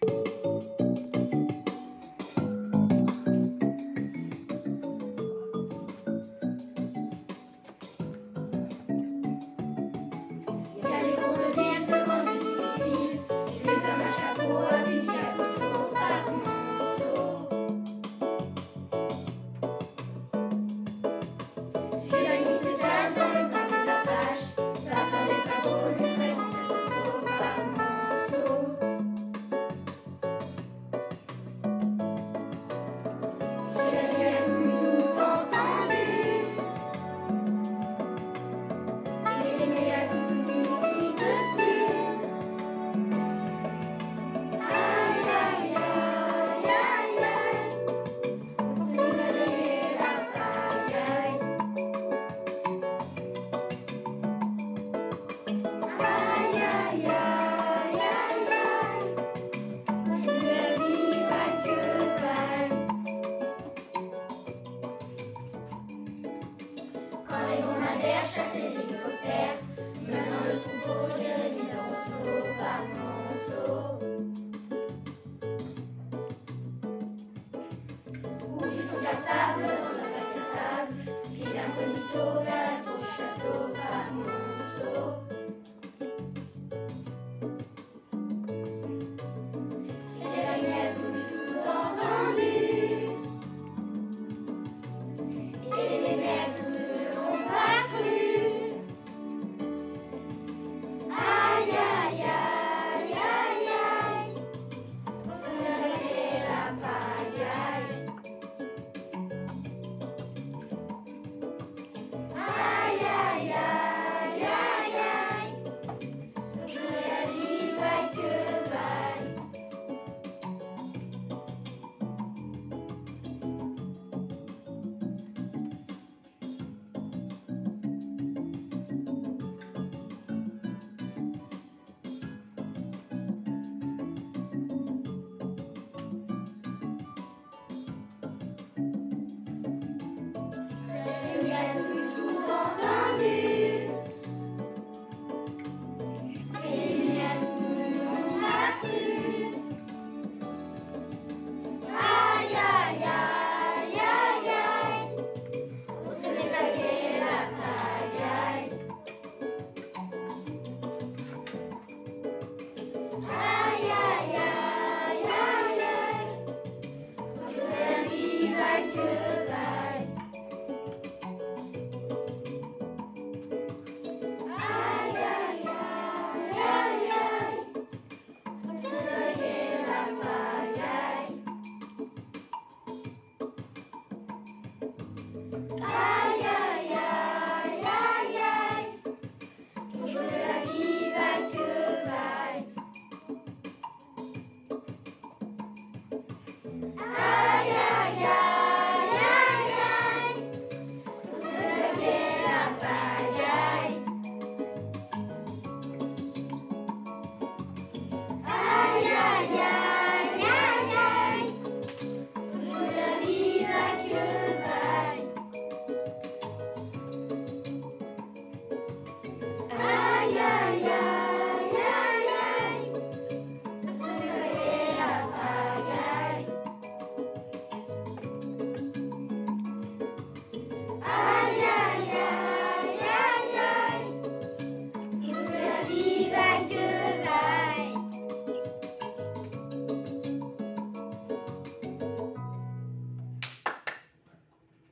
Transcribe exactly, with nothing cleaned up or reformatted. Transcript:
Il y a des gros leviers devant lui qui filent, des hommes à chapeau, à fusil, à couteau, par monceau. J'ai la nuit se cache dans le camp des Apaches, la peur des pavots, le très grand costaud, par monceau. J'ai la lumière vue, tout entendu, et les médias toute nuit crient dessus. Aïe, aïe, aïe, aïe, aïe, sous le nez la pagaille. Aïe, aïe, aïe, aïe, aïe, plus la vie va que vaille. Quand les dromadaires chassent les hélicoptères, menant le troupeau, j'ai réduit le roseau par monceau. Où ils sont cartables dans le bac de sable, file incognito vers